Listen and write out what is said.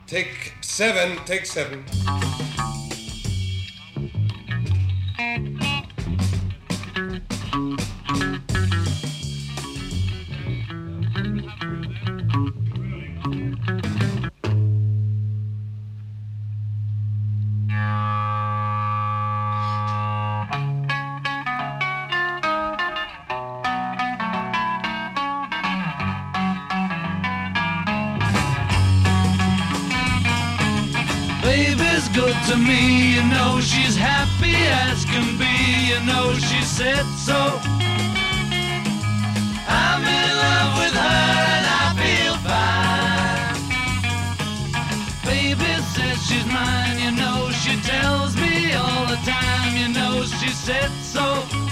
Take seven, take seven. Baby's good to me, you know she's happy as can be, you know she said so. I'm in love with her and I feel fine. Baby says she's mine, you know she tells me all the time, you know she said so.